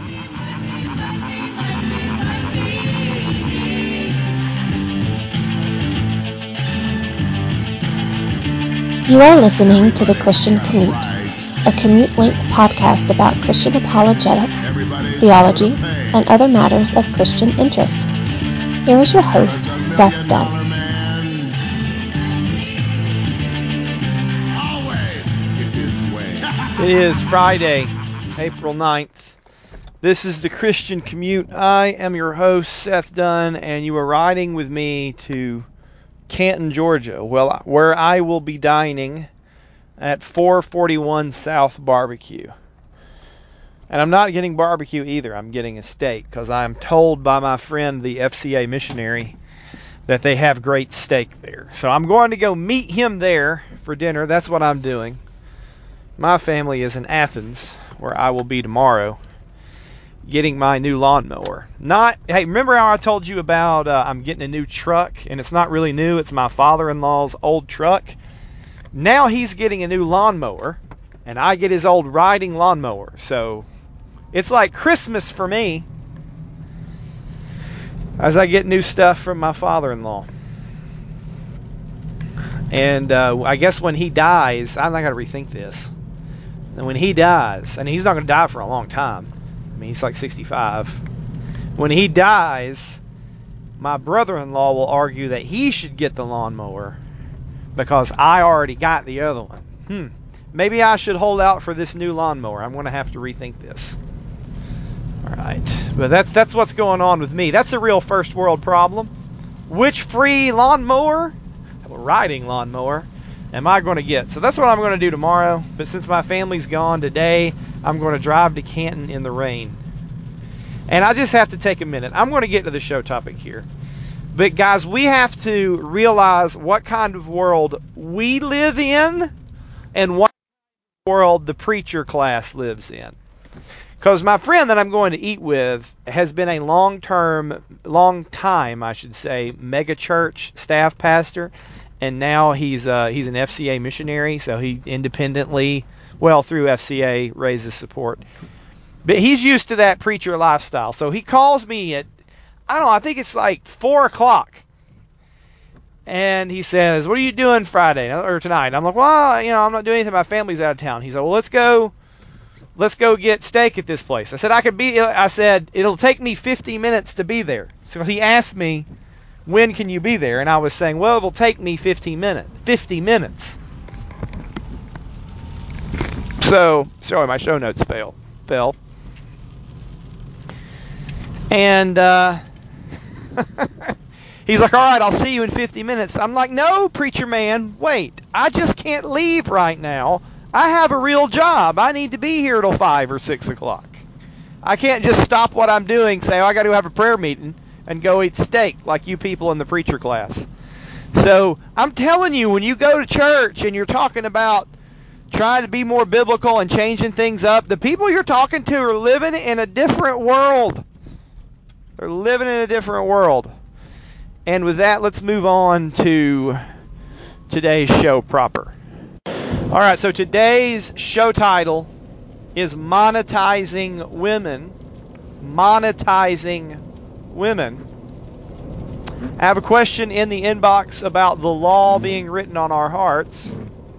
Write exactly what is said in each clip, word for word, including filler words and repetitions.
You are listening to The Christian Commute, a Commute-Link podcast about Christian apologetics, theology, and other matters of Christian interest. Here is your host, Seth Dunn. It is Friday, April ninth. This is The Christian Commute. I am your host, Seth Dunn, and you are riding with me to Canton, Georgia, well, where I will be dining at four forty-one South Barbecue. And I'm not getting barbecue either. I'm getting a steak because I'm told by my friend, the F C A missionary, that they have great steak there. So I'm going to go meet him there for dinner. That's what I'm doing. My family is in Athens, where I will be tomorrow, getting my new lawnmower. Not, hey, remember how I told you about uh, I'm getting a new truck, and it's not really new, it's my father-in-law's old truck. Now he's getting a new lawnmower, and I get his old riding lawnmower. So it's like Christmas for me as I get new stuff from my father-in-law. And uh, I guess when he dies, I'm not going to rethink this. And when he dies, and he's not going to die for a long time. I mean, he's like sixty-five. When he dies, my brother-in-law will argue that he should get the lawnmower because I already got the other one. Hmm. Maybe I should hold out for this new lawnmower. I'm going to have to rethink this. All right. But that's that's what's going on with me. That's a real first world problem. Which free lawnmower, riding lawnmower, am I going to get? So that's what I'm going to do tomorrow. But since my family's gone today, I'm going to drive to Canton in the rain. And I just have to take a minute. I'm going to get to the show topic here. But guys, we have to realize what kind of world we live in and what world the preacher class lives in. Because my friend that I'm going to eat with has been a long-term, long time, I should say, mega church staff pastor. And now he's uh, he's an F C A missionary, so he independently, well, through F C A, raises support. But he's used to that preacher lifestyle. So he calls me at, I don't know, I think it's like four o'clock. And he says, what are you doing Friday or tonight? I'm like, well, you know, I'm not doing anything. My family's out of town. He said, well, let's go, let's go get steak at this place. I said, I could be, I said, it'll take me fifty minutes to be there. So he asked me, when can you be there? And I was saying, well, it'll take me fifteen minutes. fifty minutes. So, sorry, my show notes fail, fell. And uh, he's like, all right, I'll see you in fifty minutes. I'm like, no, preacher man, wait. I just can't leave right now. I have a real job. I need to be here till five or six o'clock. I can't just stop what I'm doing, say, oh, I got to have a prayer meeting, and go eat steak like you people in the preacher class. So I'm telling you, when you go to church and you're talking about trying to be more biblical and changing things up, the people you're talking to are living in a different world. They're living in a different world. And with that, let's move on to today's show proper. All right, so today's show title is Monetizing Women. Monetizing Women. I have a question in the inbox about the law being written on our hearts.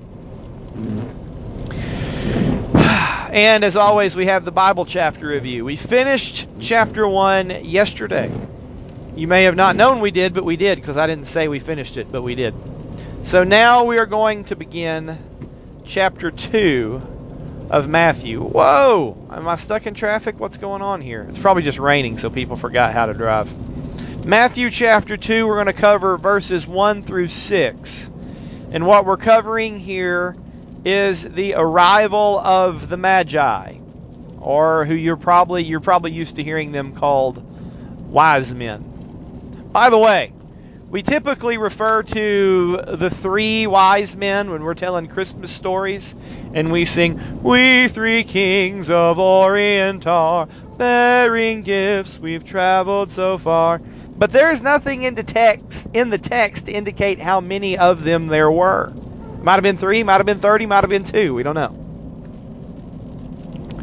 And as always, we have the Bible chapter review. We finished chapter one yesterday. You may have not known we did, but we did, because I didn't say we finished it, but we did. So now we are going to begin chapter two of Matthew. Whoa! Am I stuck in traffic? What's going on here? It's probably just raining, so people forgot how to drive. Matthew chapter two, we're going to cover verses one through six. And what we're covering here is the arrival of the Magi, or who you're probably you're probably used to hearing them called wise men. By the way, we typically refer to the three wise men when we're telling Christmas stories, and we sing, "We three kings of Orient are, bearing gifts, we've traveled so far." But there is nothing in the text in the text to indicate how many of them there were. Might have been three, might have been thirty, might have been two. We don't know.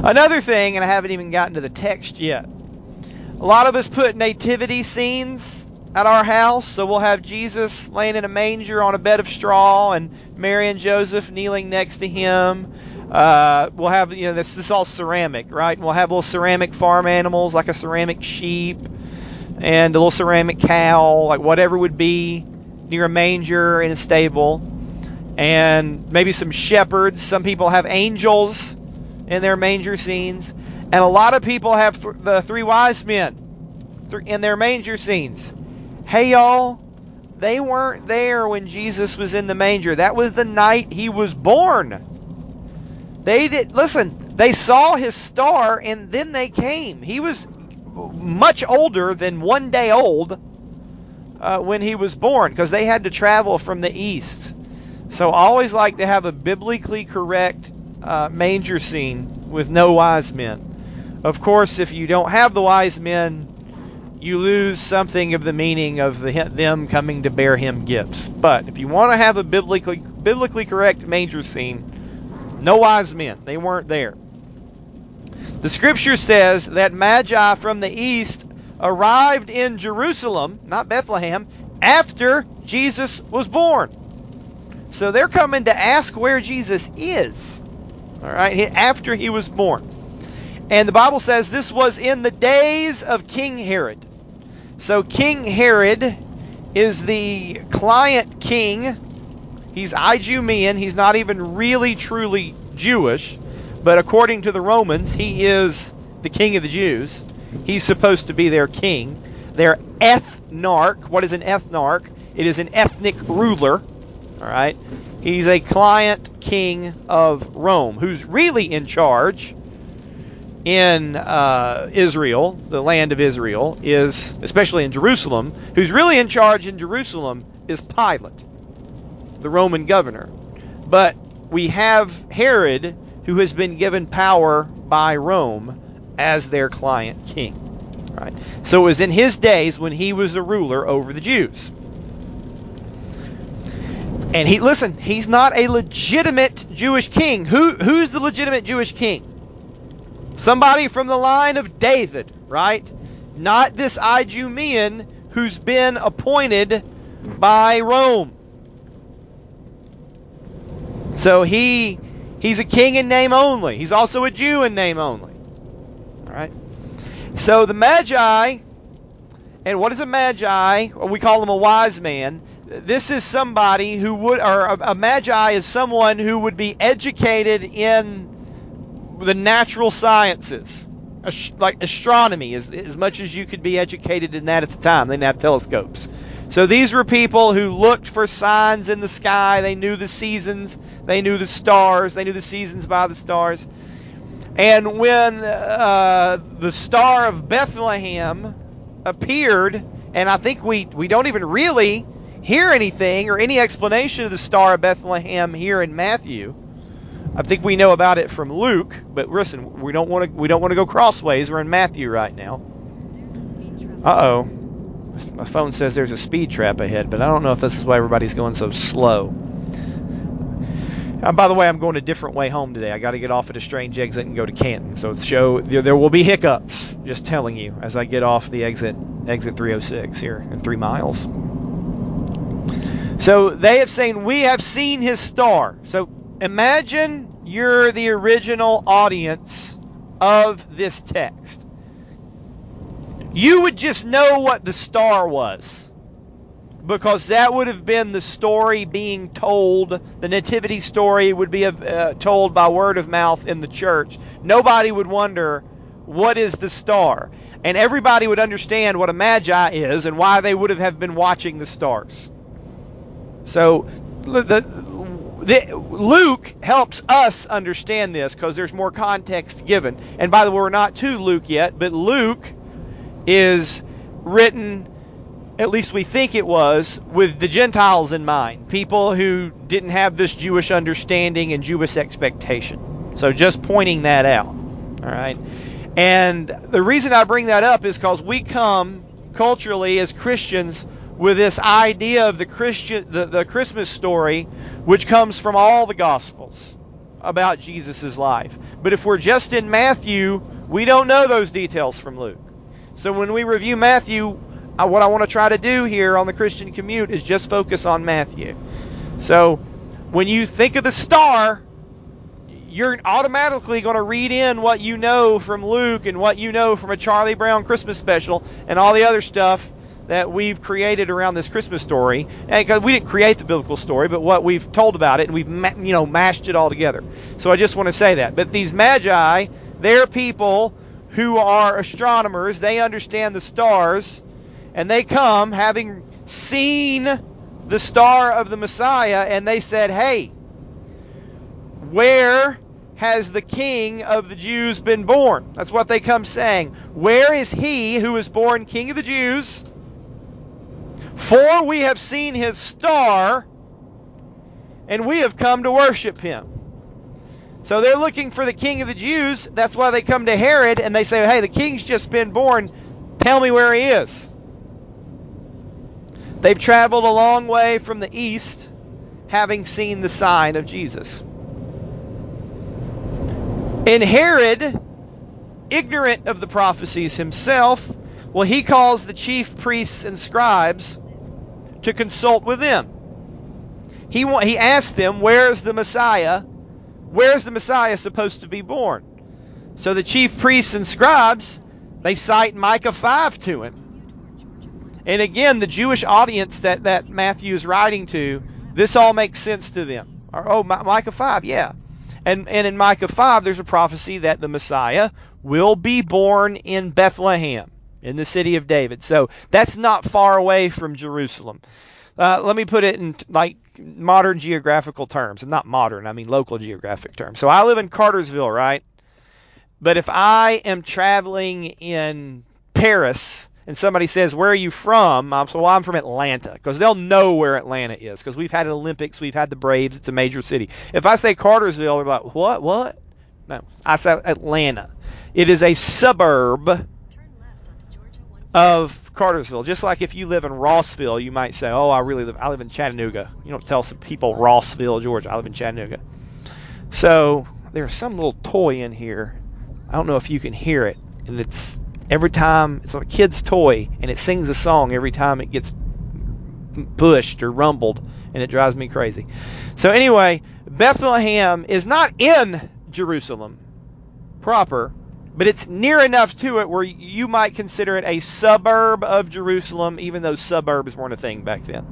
Another thing, and I haven't even gotten to the text yet, a lot of us put nativity scenes at our house, so we'll have Jesus laying in a manger on a bed of straw, and Mary and Joseph kneeling next to him. Uh, we'll have, you know, this, this is all ceramic, right? We'll have little ceramic farm animals, like a ceramic sheep, and a little ceramic cow, like whatever would be near a manger in a stable, and maybe some shepherds. Some people have angels in their manger scenes, and a lot of people have th- the three wise men th- in their manger scenes. Hey, y'all, they weren't there when Jesus was in the manger. That was the night he was born. They did, listen, they saw his star and then they came. He was much older than one day old uh, when he was born, because they had to travel from the east. So I always like to have a biblically correct uh, manger scene with no wise men. Of course, if you don't have the wise men, you lose something of the meaning of the, them coming to bear him gifts. But if you want to have a biblically biblically correct manger scene, no wise men. They weren't there. The scripture says that Magi from the east arrived in Jerusalem, not Bethlehem, after Jesus was born. So they're coming to ask where Jesus is. All right, after he was born. And the Bible says this was in the days of King Herod. So King Herod is the client king. He's Idumean. He's not even really truly Jewish, but according to the Romans, he is the king of the Jews. He's supposed to be their king, their ethnarch. What is an ethnarch? It is an ethnic ruler. All right, he's a client king of Rome, who's really in charge in uh, Israel, the land of Israel, is, especially in Jerusalem, who's really in charge in Jerusalem is Pilate, the Roman governor. But we have Herod, who has been given power by Rome as their client king. Right? So it was in his days when he was the ruler over the Jews. And he, listen, he's not a legitimate Jewish king. Who, who's the legitimate Jewish king? Somebody from the line of David, right? Not this Idumean who's been appointed by Rome. So he he's a king in name only. He's also a Jew in name only. All right? So the Magi, and what is a Magi? Well, we call them a wise man. This is somebody who would, or a, a Magi is someone who would be educated in the natural sciences, like astronomy, as, as much as you could be educated in that at the time. They didn't have telescopes. So these were people who looked for signs in the sky. They knew the seasons. They knew the stars. They knew the seasons by the stars. And when uh, the star of Bethlehem appeared, and I think we, we don't even really hear anything or any explanation of the star of Bethlehem here in Matthew. I think we know about it from Luke, but listen, we don't want to we don't want to go crossways. We're in Matthew right now. There's a speed trap. Uh-oh. My phone says there's a speed trap ahead, but I don't know if this is why everybody's going so slow. And by the way, I'm going a different way home today. I got to get off at a strange exit and go to Canton. So show there, there will be hiccups, just telling you, as I get off the exit, exit three oh six here in three miles. So they have saying, we have seen his star. So imagine you're the original audience of this text. You would just know what the star was, because that would have been the story being told. The nativity story would be uh, told by word of mouth in the church. Nobody would wonder, what is the star? And everybody would understand what a magi is and why they would have been watching the stars. So the, the, Luke helps us understand this because there's more context given. And by the way, we're not to Luke yet, but Luke is written, at least we think it was, with the Gentiles in mind. People who didn't have this Jewish understanding and Jewish expectation. So just pointing that out. All right. And the reason I bring that up is because we come culturally as Christians with this idea of the Christian, the, the Christmas story, which comes from all the Gospels about Jesus' life. But if we're just in Matthew, we don't know those details from Luke. So when we review Matthew, uh, what I want to try to do here on the Christian Commute is just focus on Matthew. So when you think of the star, you're automatically going to read in what you know from Luke and what you know from a Charlie Brown Christmas special and all the other stuff that we've created around this Christmas story. And we didn't create the biblical story, but what we've told about it, and we've ma- you know mashed it all together. So I just want to say that. But these magi, they're people who are astronomers. They understand the stars, and they come having seen the star of the Messiah, and they said, hey, where has the King of the Jews been born? That's what they come saying. Where is he who is born King of the Jews? For we have seen his star, and we have come to worship him. So they're looking for the King of the Jews. That's why they come to Herod, and they say, hey, the king's just been born. Tell me where he is. They've traveled a long way from the east, having seen the sign of Jesus. And Herod, ignorant of the prophecies himself, well, he calls the chief priests and scribes to consult with them. He wa- he asked them, where's the Messiah? Where's the Messiah supposed to be born? So the chief priests and scribes, they cite Micah five to him. And again, the Jewish audience that, that Matthew is writing to, this all makes sense to them. Or, oh, Micah five, yeah. And, and in Micah five, there's a prophecy that the Messiah will be born in Bethlehem, in the city of David. So that's not far away from Jerusalem. Uh, let me put it in like modern geographical terms. And not modern, I mean local geographic terms. So I live in Cartersville, right? But if I am traveling in Paris and somebody says, where are you from? I'm so, well, I'm from Atlanta, because they'll know where Atlanta is, because we've had Olympics, we've had the Braves, it's a major city. If I say Cartersville, they're like, what, what? No, I say Atlanta. It is a suburb of Cartersville. Just like if you live in Rossville, you might say, oh, I really live, I live in Chattanooga. You don't tell some people Rossville, Georgia. I live in Chattanooga. So there's some little toy in here. I don't know if you can hear it. And it's every time, it's a kid's toy, and it sings a song every time it gets pushed or rumbled, and it drives me crazy. So anyway, Bethlehem is not in Jerusalem proper, but it's near enough to it where you might consider it a suburb of Jerusalem, even though suburbs weren't a thing back then.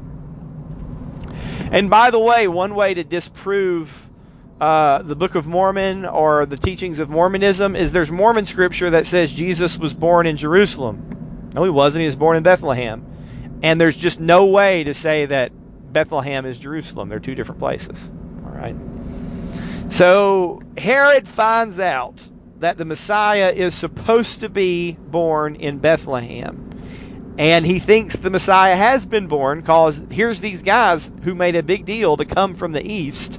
And by the way, one way to disprove uh, the Book of Mormon or the teachings of Mormonism is there's Mormon scripture that says Jesus was born in Jerusalem. No, he wasn't. He was born in Bethlehem. And there's just no way to say that Bethlehem is Jerusalem. They're two different places. All right. So Herod finds out that the Messiah is supposed to be born in Bethlehem. And he thinks the Messiah has been born because here's these guys who made a big deal to come from the east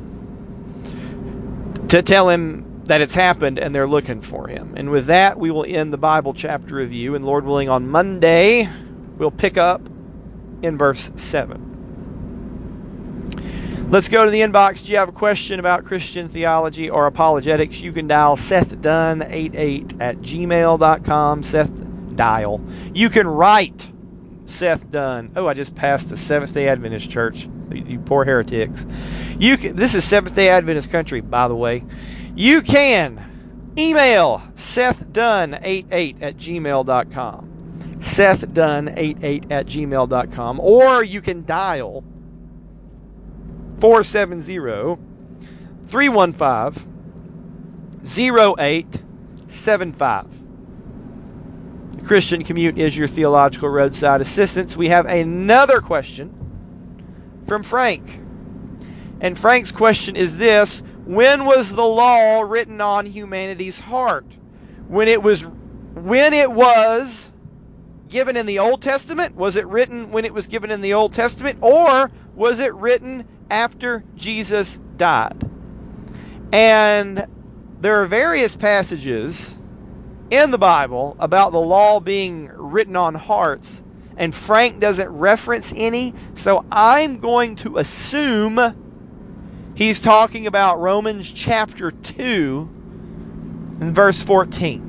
to tell him that it's happened, and they're looking for him. And with that, we will end the Bible chapter review. And Lord willing, on Monday, we'll pick up in verse seven. Let's go to the inbox. Do you have a question about Christian theology or apologetics? You can dial Seth Dunn eighty-eight at gmail dot com. Seth dial. You can write Seth Dunn. Oh, I just passed the Seventh-day Adventist church. You poor heretics. You can, this is Seventh-day Adventist country, by the way. You can email Seth Dunn eighty-eight at gmail dot com. Seth Dunn eighty-eight at gmail dot com. Or you can dial four seven zero, three one five, zero eight seven five. The Christian Commute is your theological roadside assistance. We have another question from Frank. And Frank's question is this: when was the law written on humanity's heart? When it was when it was given in the Old Testament? Was it written when it was given in the Old Testament? Or was it written after Jesus died? And there are various passages in the Bible about the law being written on hearts, and Frank doesn't reference any, so I'm going to assume he's talking about Romans chapter two and verse fourteen.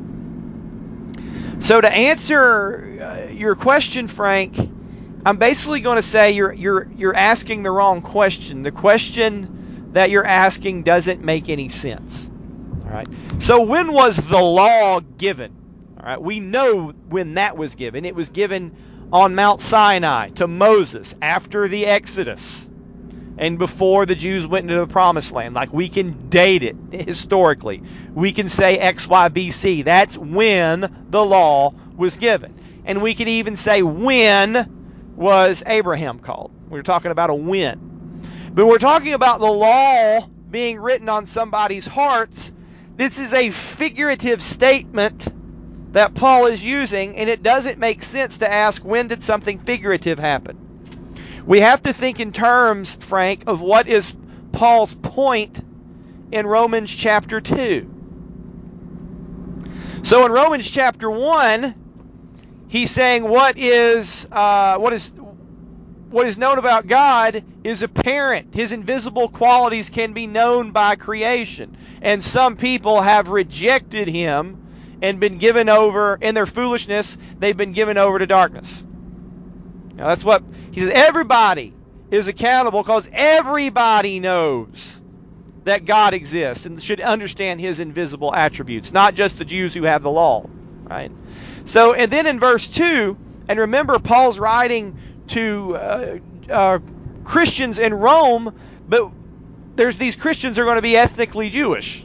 So to answer uh, your question, Frank, I'm basically going to say you're you're you're asking the wrong question. The question that you're asking doesn't make any sense. All right. So when was the law given? All right. We know when that was given. It was given on Mount Sinai to Moses after the Exodus and before the Jews went into the Promised Land. Like, we can date it historically. We can say X Y B C. That's when the law was given. And we can even say when was Abraham called. We're talking about a when. But we're talking about the law being written on somebody's hearts. This is a figurative statement that Paul is using, and it doesn't make sense to ask, when did something figurative happen? We have to think in terms, Frank, of what is Paul's point in Romans chapter two. So in Romans chapter one, he's saying what is uh, what is what is known about God is apparent. His invisible qualities can be known by creation. And some people have rejected him and been given over, in their foolishness, they've been given over to darkness. Now that's what he says. Everybody is accountable because everybody knows that God exists and should understand his invisible attributes, not just the Jews who have the law, right? So, and then in verse two, and remember, Paul's writing to uh, uh, Christians in Rome, but there's these Christians are going to be ethnically Jewish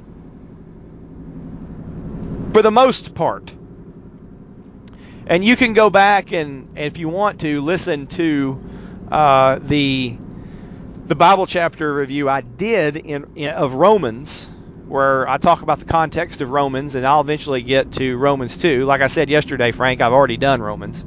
for the most part. And you can go back and, if you want to, listen to uh, the the Bible chapter review I did in, in of Romans, where I talk about the context of Romans, and I'll eventually get to Romans two. Like I said yesterday, Frank, I've already done Romans.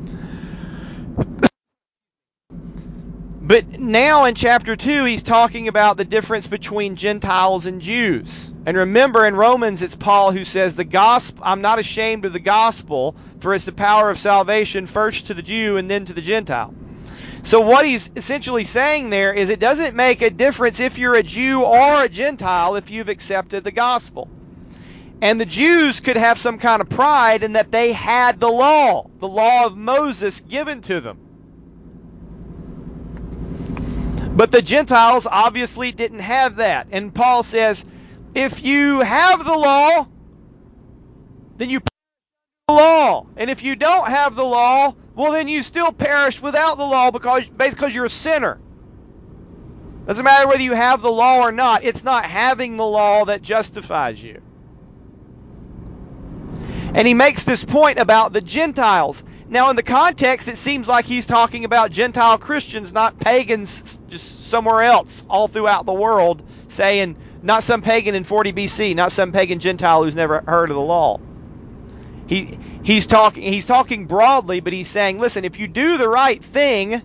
But now in chapter two, he's talking about the difference between Gentiles and Jews. And remember, in Romans, it's Paul who says, "The gospel, I'm not ashamed of the gospel, for it's the power of salvation first to the Jew and then to the Gentile." So what he's essentially saying there is it doesn't make a difference if you're a Jew or a Gentile if you've accepted the gospel. And the Jews could have some kind of pride in that they had the law, the law of Moses given to them. But the Gentiles obviously didn't have that. And Paul says, if you have the law, then you perish with the law. And if you don't have the law, well, then you still perish without the law because, because you're a sinner. Doesn't matter whether you have the law or not. It's not having the law that justifies you. And he makes this point about the Gentiles. Now, in the context, it seems like he's talking about Gentile Christians, not pagans just somewhere else, all throughout the world, saying, not some pagan in forty B C, not some pagan Gentile who's never heard of the law. He he's talking he's talking broadly, but he's saying, listen, if you do the right thing,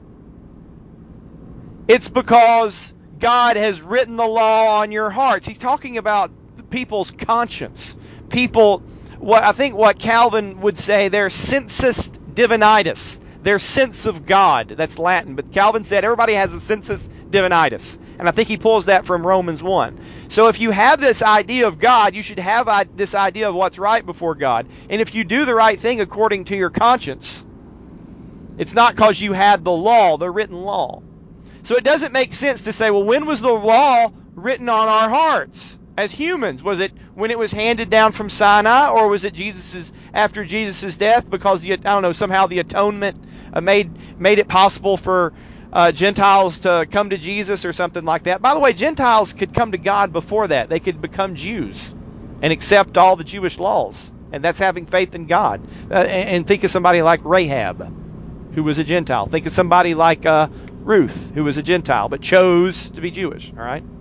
it's because God has written the law on your hearts. He's talking about people's conscience. People, what I think what Calvin would say, their sensus divinitas, their sense of God. That's Latin, but Calvin said everybody has a sensus divinitas. And I think he pulls that from Romans one. So if you have this idea of God, you should have this idea of what's right before God. And if you do the right thing according to your conscience, it's not because you had the law, the written law. So it doesn't make sense to say, well, when was the law written on our hearts as humans? Was it when it was handed down from Sinai, or was it Jesus's after Jesus' death? Because the, I don't know, somehow the atonement uh, made made it possible for Uh, Gentiles to come to Jesus or something like that. By the way, Gentiles could come to God before that. They could become Jews and accept all the Jewish laws. And that's having faith in God. Uh, and, and think of somebody like Rahab, who was a Gentile. Think of somebody like uh, Ruth, who was a Gentile, but chose to be Jewish. All right?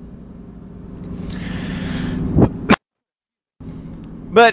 But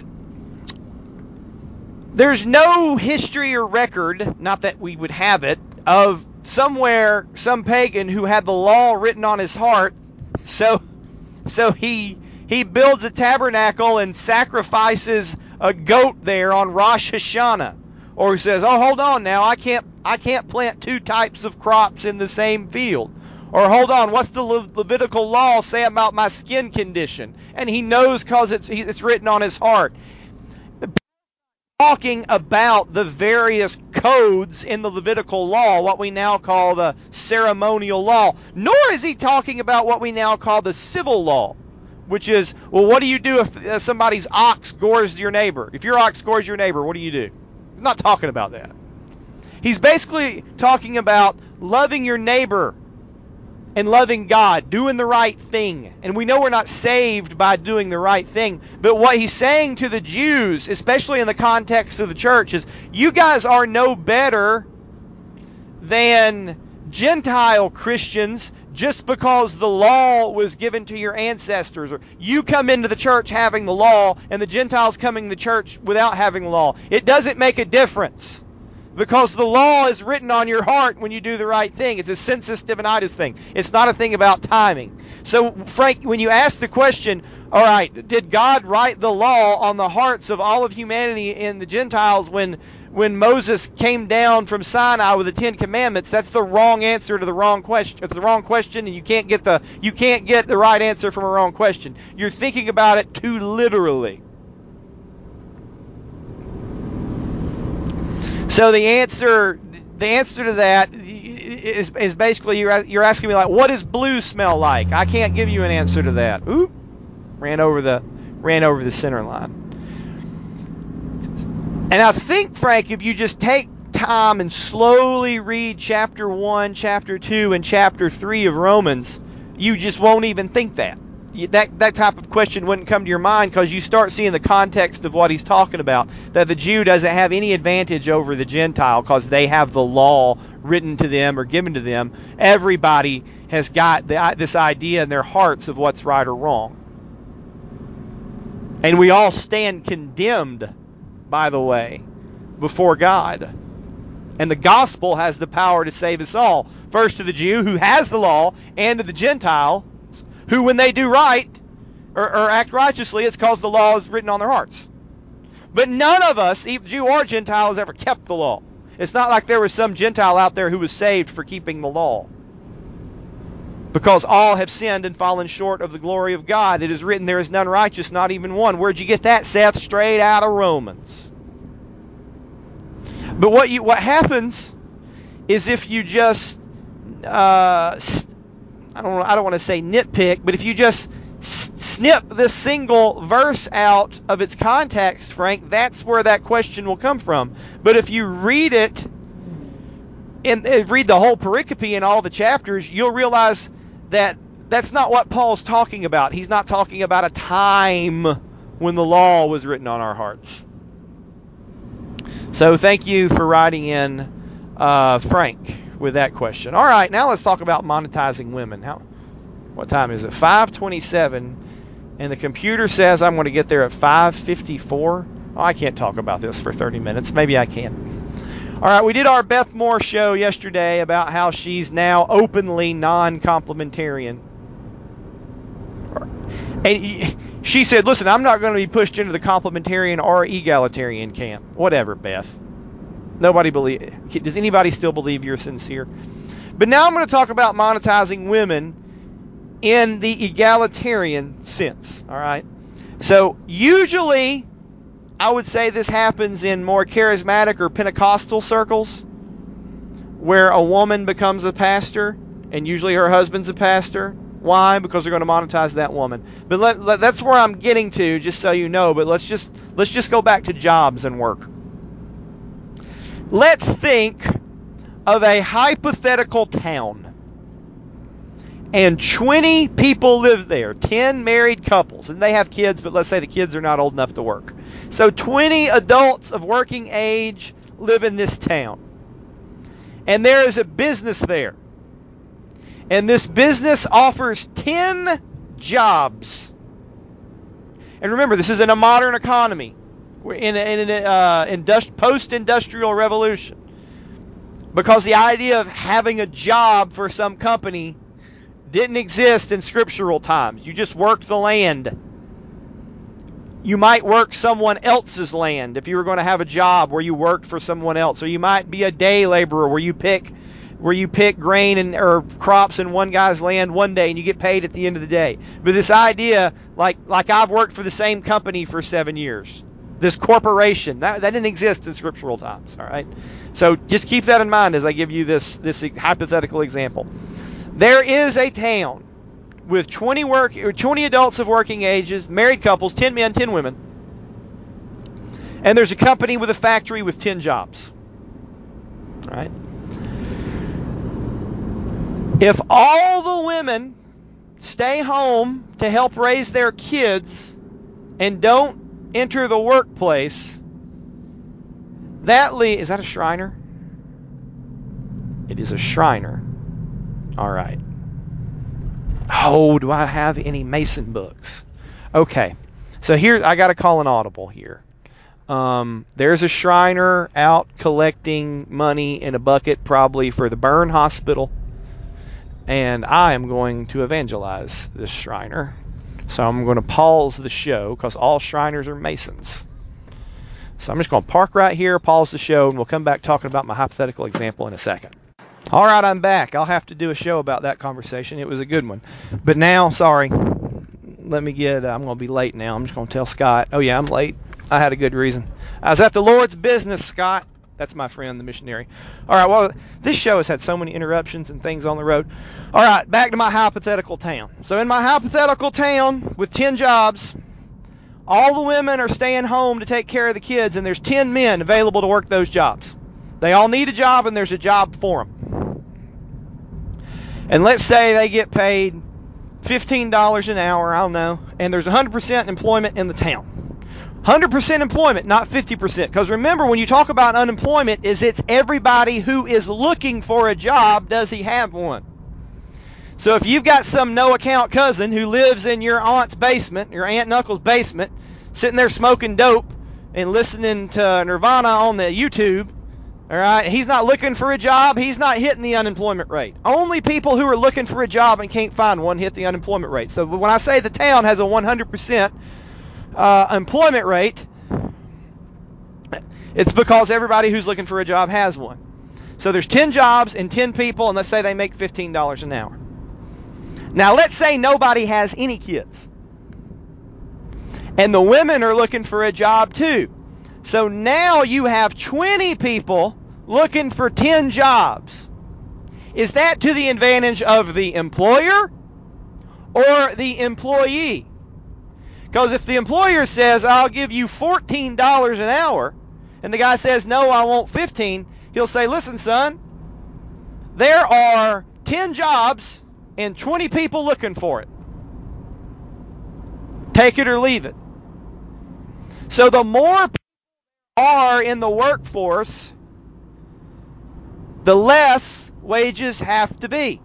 there's no history or record, not that we would have it, of somewhere some pagan who had the law written on his heart, so so he he builds a tabernacle and sacrifices a goat there on Rosh Hashanah, or he says, oh, hold on now, I can't I can't plant two types of crops in the same field, Or hold on, what's the Le- Levitical law say about my skin condition? And he knows because it's, it's written on his heart. Talking about the various codes in the Levitical law, what we now call the ceremonial law, nor is he talking about what we now call the civil law, which is, well, what do you do if uh, somebody's ox gores your neighbor? If your ox gores your neighbor, what do you do? He's not talking about that. He's basically talking about loving your neighbor and loving God, doing the right thing. And we know we're not saved by doing the right thing. But what he's saying to the Jews, especially in the context of the church, is you guys are no better than Gentile Christians just because the law was given to your ancestors. Or you come into the church having the law and the Gentiles coming to the church without having the law. It doesn't make a difference. Because the law is written on your heart when you do the right thing. It's a sensus divinitas thing. It's not a thing about timing. So, Frank, when you ask the question, all right, did God write the law on the hearts of all of humanity and the Gentiles when when Moses came down from Sinai with the Ten Commandments? That's the wrong answer to the wrong question. It's the wrong question, and you can't get the you can't get the right answer from a wrong question. You're thinking about it too literally. So the answer, the answer to that is, is basically you're you're asking me like, what does blue smell like? I can't give you an answer to that. Oop, ran over the ran over the center line. And I think, Frank, if you just take time and slowly read chapter one, chapter two, and chapter three of Romans, you just won't even think that. That that type of question wouldn't come to your mind because you start seeing the context of what he's talking about, that the Jew doesn't have any advantage over the Gentile because they have the law written to them or given to them. Everybody has got the, this idea in their hearts of what's right or wrong. And we all stand condemned, by the way, before God. And the gospel has the power to save us all. First to the Jew who has the law, and to the Gentile who, when they do right or, or act righteously, it's because the law is written on their hearts. But none of us, either Jew or Gentile, has ever kept the law. It's not like there was some Gentile out there who was saved for keeping the law. Because all have sinned and fallen short of the glory of God. It is written, there is none righteous, not even one. Where'd you get that, Seth? Straight out of Romans. But what you what happens is if you just uh, I don't I don't want to say nitpick, but if you just s- snip this single verse out of its context, Frank, that's where that question will come from. But if you read it and, and read the whole pericope in all the chapters, you'll realize that that's not what Paul's talking about. He's not talking about a time when the law was written on our hearts. So thank you for writing in, uh, Frank, with that question. All right, now let's talk about monetizing women. How? What time is it? five twenty-seven, and the computer says I'm going to get there at five fifty-four. Oh, I can't talk about this for thirty minutes. Maybe I can. All right, we did our Beth Moore show yesterday about how she's now openly non-complementarian. And she said, listen, I'm not going to be pushed into the complementarian or egalitarian camp. Whatever, Beth. Nobody believe. Does anybody still believe you're sincere? But now I'm going to talk about monetizing women in the egalitarian sense. All right. So usually, I would say this happens in more charismatic or Pentecostal circles, where a woman becomes a pastor, and usually her husband's a pastor. Why? Because they're going to monetize that woman. But let, let, that's where I'm getting to, just so you know. But let's just let's just go back to jobs and work. Let's think of a hypothetical town, and twenty people live there, ten married couples, and they have kids, but let's say the kids are not old enough to work. So twenty adults of working age live in this town, and there is a business there. And this business offers ten jobs. And remember, this is in a modern economy. We're in an uh, industri- post-industrial revolution. Because the idea of having a job for some company didn't exist in scriptural times. You just worked the land. You might work someone else's land if you were going to have a job where you worked for someone else. Or you might be a day laborer where you pick where you pick grain and or crops in one guy's land one day and you get paid at the end of the day. But this idea, like like I've worked for the same company for seven years, this corporation, that, that didn't exist in scriptural times, all right? So just keep that in mind as I give you this, this hypothetical example. There is a town with twenty work, twenty adults of working ages, married couples, ten men, ten women. And there's a company with a factory with ten jobs. All right? If all the women stay home to help raise their kids and don't enter the workplace, that le- is that a Shriner? It is a Shriner. All right. Oh, do I have any Mason books? Okay. So here, I got to call an audible here. Um, there's a Shriner out collecting money in a bucket probably for the burn hospital. And I am going to evangelize this Shriner. So I'm going to pause the show because all Shriners are Masons. So I'm just going to park right here, pause the show, and we'll come back talking about my hypothetical example in a second. All right, I'm back. I'll have to do a show about that conversation. It was a good one. But now, sorry, let me get, uh, I'm going to be late now. I'm just going to tell Scott, oh yeah, I'm late. I had a good reason. I was at the Lord's business, Scott. That's my friend, the missionary. All right, well, this show has had so many interruptions and things on the road. All right, back to my hypothetical town. So in my hypothetical town with ten jobs, all the women are staying home to take care of the kids, and there's ten men available to work those jobs. They all need a job, and there's a job for them. And let's say they get paid fifteen dollars an hour, I don't know, and there's one hundred percent employment in the town. one hundred percent employment, not fifty percent. Because remember, when you talk about unemployment, is it's everybody who is looking for a job, does he have one? So if you've got some no-account cousin who lives in your aunt's basement, your aunt and uncle's basement, sitting there smoking dope and listening to Nirvana on the YouTube, all right, he's not looking for a job, he's not hitting the unemployment rate. Only people who are looking for a job and can't find one hit the unemployment rate. So when I say the town has a one hundred percent Uh, employment rate, it's because everybody who's looking for a job has one. So there's ten jobs and ten people, and let's say they make fifteen dollars an hour. Now let's say nobody has any kids, and the women are looking for a job too. So now you have twenty people looking for ten jobs. Is that to the advantage of the employer or the employee? Because if the employer says, I'll give you fourteen dollars an hour, and the guy says, no, I want fifteen, he'll say, listen, son, there are ten jobs and twenty people looking for it. Take it or leave it. So the more people are in the workforce, the less wages have to be.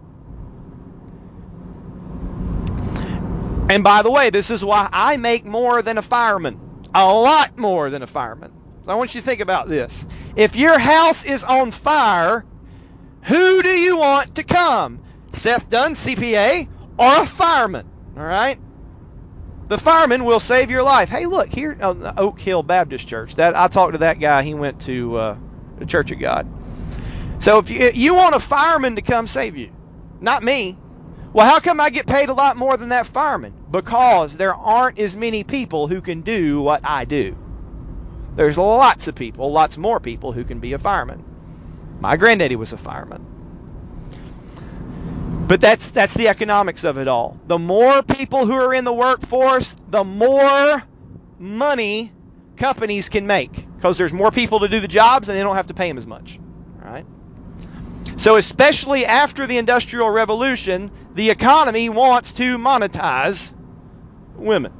And by the way, this is why I make more than a fireman. A lot more than a fireman. So I want you to think about this. If your house is on fire, who do you want to come? Seth Dunn, C P A, or a fireman? All right? The fireman will save your life. Hey, look, here, oh, the Oak Hill Baptist Church. That I talked to that guy. He went to uh, the Church of God. So if you, you want a fireman to come save you, not me. Well, how come I get paid a lot more than that fireman? Because there aren't as many people who can do what I do. There's lots of people, lots more people who can be a fireman. My granddaddy was a fireman. But that's that's the economics of it all. The more people who are in the workforce, the more money companies can make. Because there's more people to do the jobs and they don't have to pay them as much. All right? So especially after the Industrial Revolution, the economy wants to monetize women.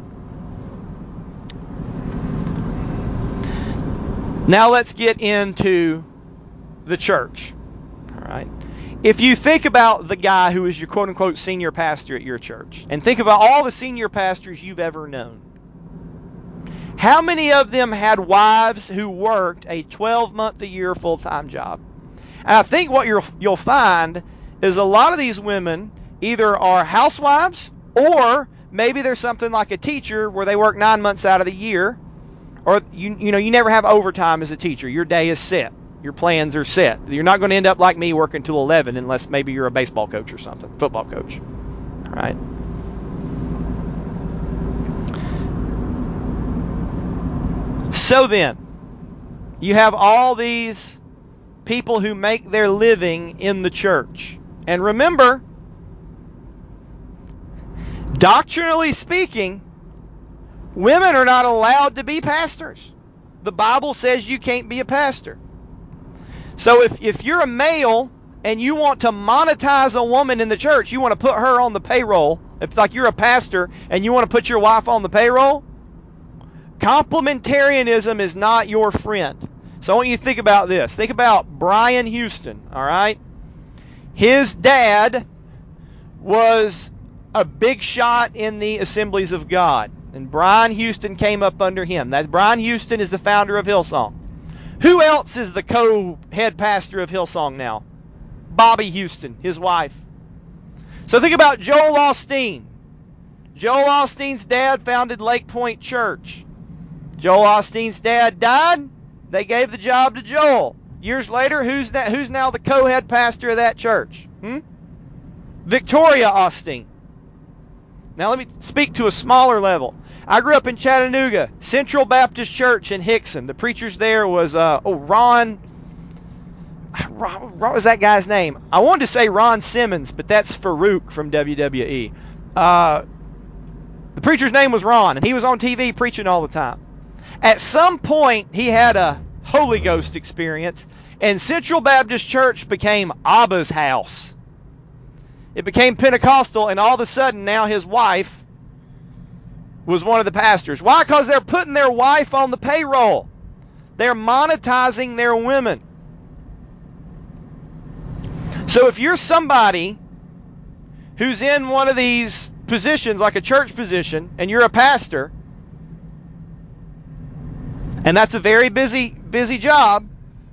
Now let's get into the church. All right. If you think about the guy who is your quote-unquote senior pastor at your church, and think about all the senior pastors you've ever known, how many of them had wives who worked a twelve-month-a-year full-time job? And I think what you'll, you'll find is a lot of these women either are housewives, or maybe there's something like a teacher where they work nine months out of the year, or you you know you never have overtime as a teacher. Your day is set. Your plans are set. You're not going to end up like me working till eleven unless maybe you're a baseball coach or something, football coach. All right? So then, you have all these people who make their living in the church. And remember, doctrinally speaking, women are not allowed to be pastors. The Bible says you can't be a pastor. So if, if you're a male and you want to monetize a woman in the church, you want to put her on the payroll, if like you're a pastor and you want to put your wife on the payroll, complementarianism is not your friend. So I want you to think about this. Think about Brian Houston, all right? His dad was a big shot in the Assemblies of God. And Brian Houston came up under him. That Brian Houston is the founder of Hillsong. Who else is the co-head pastor of Hillsong now? Bobby Houston, his wife. So think about Joel Osteen. Joel Osteen's dad founded Lake Point Church. Joel Osteen's dad died. They gave the job to Joel. Years later, who's that, who's now the co-head pastor of that church? Hmm? Victoria Osteen. Now let me speak to a smaller level. I grew up in Chattanooga, Central Baptist Church in Hickson. The preachers there was, uh, oh, Ron, Ron, what was that guy's name? I wanted to say Ron Simmons, but that's Farouk from W W E. Uh, the preacher's name was Ron, and he was on T V preaching all the time. At some point, he had a Holy Ghost experience, and Central Baptist Church became Abba's house. It became Pentecostal, and all of a sudden, now his wife was one of the pastors. Why? Because they're putting their wife on the payroll. They're monetizing their women. So if you're somebody who's in one of these positions, like a church position, and you're a pastor, and that's a very busy, busy job,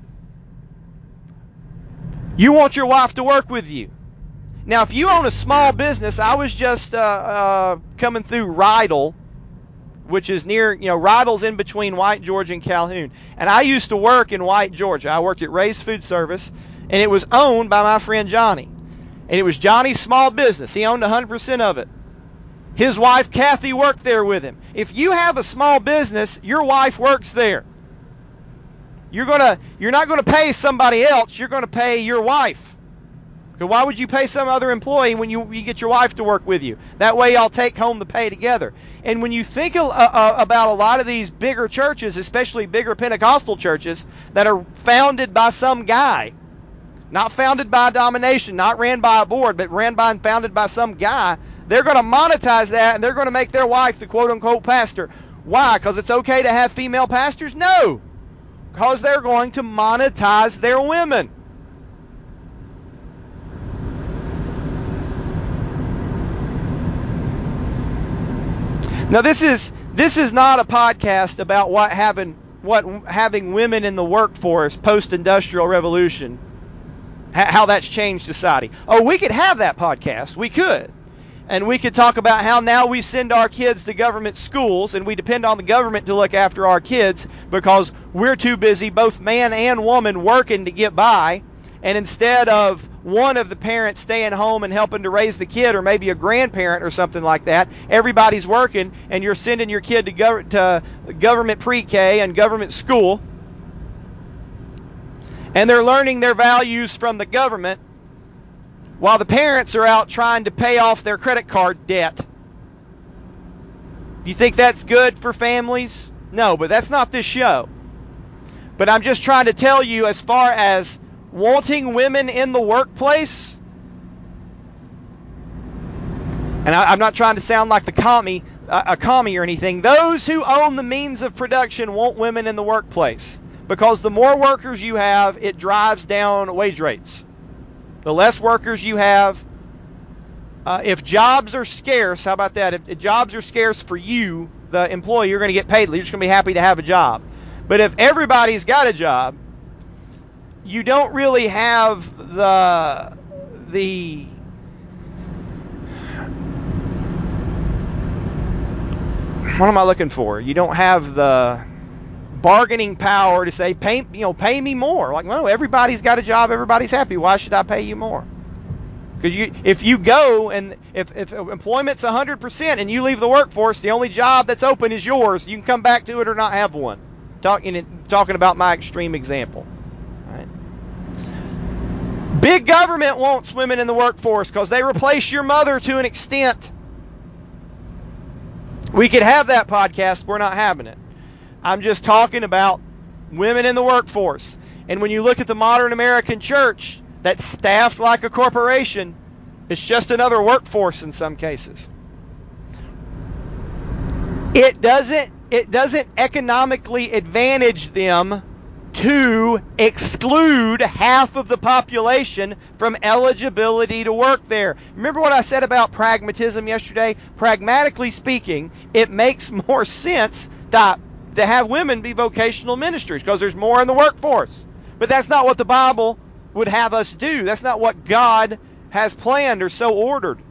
you want your wife to work with you. Now, if you own a small business, I was just uh, uh, coming through Rydell, which is near, you know, Rydell's in between White, Georgia and Calhoun. And I used to work in White, Georgia. I worked at Ray's Food Service, and it was owned by my friend Johnny. And it was Johnny's small business. He owned one hundred percent of it. His wife, Kathy, worked there with him. If you have a small business, your wife works there. You're gonna, you're not going to pay somebody else. You're going to pay your wife. Why would you pay some other employee when you, you get your wife to work with you? That way y'all take home the pay together. And when you think uh, uh, about a lot of these bigger churches, especially bigger Pentecostal churches, that are founded by some guy, not founded by a domination, not ran by a board, but ran by and founded by some guy, they're going to monetize that, and they're going to make their wife the quote-unquote pastor. Why? Because it's okay to have female pastors? No. Because they're going to monetize their women. Now this is this is not a podcast about what having what having women in the workforce post-industrial revolution, how that's changed society. Oh, we could have that podcast. We could. And we could talk about how now we send our kids to government schools and we depend on the government to look after our kids because we're too busy, both man and woman, working to get by. And instead of one of the parents staying home and helping to raise the kid, or maybe a grandparent or something like that, everybody's working and you're sending your kid to, gov- to government pre-K and government school. And they're learning their values from the government while the parents are out trying to pay off their credit card debt. Do you think that's good for families? No, but that's not this show. But I'm just trying to tell you, as far as wanting women in the workplace, and I, I'm not trying to sound like the commie, uh, a commie or anything, those who own the means of production want women in the workplace. Because the more workers you have, it drives down wage rates. The less workers you have, uh, if jobs are scarce, how about that? If, if jobs are scarce for you, the employee, you're going to get paid. You're just going to be happy to have a job. But if everybody's got a job, you don't really have the the what am I looking for? You don't have the bargaining power to say, pay, you know, pay me more. Like, no, everybody's got a job, everybody's happy. Why should I pay you more? Because you, if you go and if, if employment's one hundred percent and you leave the workforce, the only job that's open is yours. You can come back to it or not have one. Talking talking about my extreme example. Right? Big government wants women in the workforce because they replace your mother to an extent. We could have that podcast. We're not having it. I'm just talking about women in the workforce. And when you look at the modern American church that's staffed like a corporation, it's just another workforce in some cases. It doesn't, it doesn't economically advantage them to exclude half of the population from eligibility to work there. Remember what I said about pragmatism yesterday? Pragmatically speaking, it makes more sense to, to have women be vocational ministers because there's more in the workforce. But that's not what the Bible would have us do. That's not what God has planned or so ordered.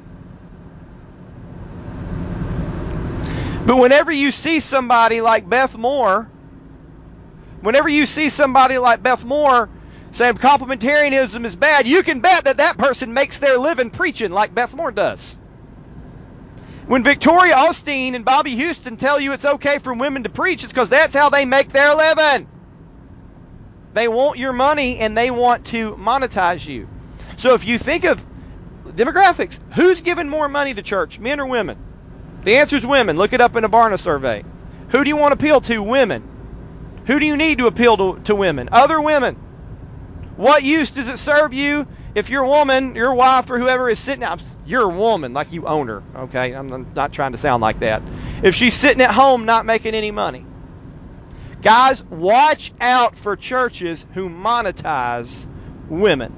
But whenever you see somebody like Beth Moore, whenever you see somebody like Beth Moore saying complementarianism is bad, you can bet that that person makes their living preaching like Beth Moore does. When Victoria Osteen and Bobby Houston tell you it's okay for women to preach, it's because that's how they make their living. They want your money and they want to monetize you. So if you think of demographics, who's giving more money to church, men or women? The answer is women. Look it up in a Barna survey. Who do you want to appeal to? Women. Who do you need to appeal to, to women? Other women. What use does it serve you if your woman, your wife, or whoever is sitting out? You're a woman, like you own her, okay? I'm, I'm not trying to sound like that. If she's sitting at home not making any money. Guys, watch out for churches who monetize women.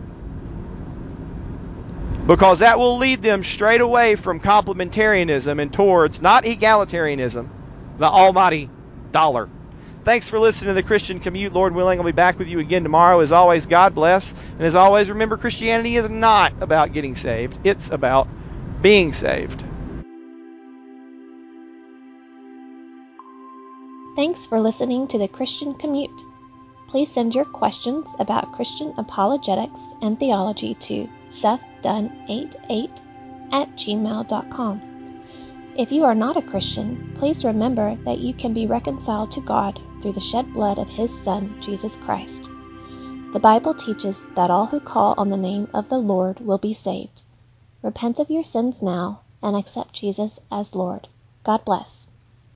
Because that will lead them straight away from complementarianism and towards, not egalitarianism, the almighty dollar. Thanks for listening to the Christian Commute. Lord willing, I'll be back with you again tomorrow. As always, God bless. And as always, remember, Christianity is not about getting saved. It's about being saved. Thanks for listening to the Christian Commute. Please send your questions about Christian apologetics and theology to seth dunn eighty-eight at gmail dot com. If you are not a Christian, please remember that you can be reconciled to God through the shed blood of His Son, Jesus Christ. The Bible teaches that all who call on the name of the Lord will be saved. Repent of your sins now and accept Jesus as Lord. God bless.